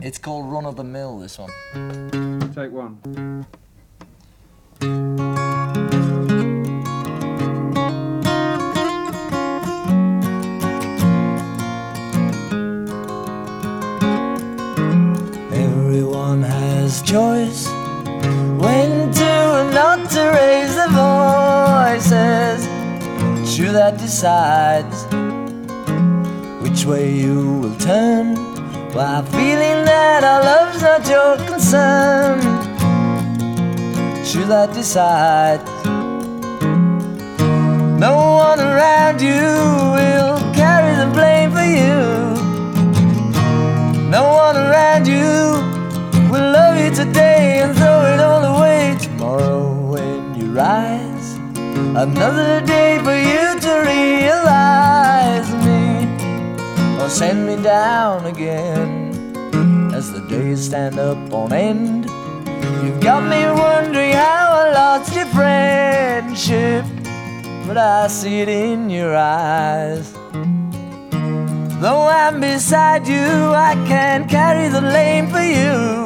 It's called Run of the Mill, this one. Take one. Everyone has choice when to and not to raise their voices. It's you that decides which way you will turn, while feeling that our love's not your concern. It's you that decides. No one around you will carry the blame for you. No one around you will love you today and throw it all away tomorrow when you rise. Another day for you to realize me, or send me down again as the days stand up on end. You've got me wondering how I lost your friendship, but I see it in your eyes. Though I'm beside you, I can't carry the blame for you.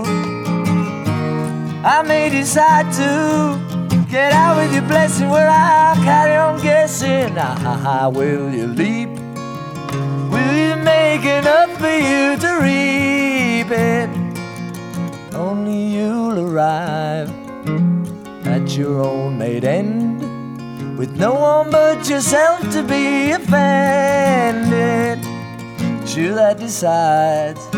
I may decide to get out with your blessing, where I'll carry on guessing. Will you leap? Will you make enough for you to reap it? Only you'll arrive at your own made end, with no one but yourself to be offended. It's you that decides.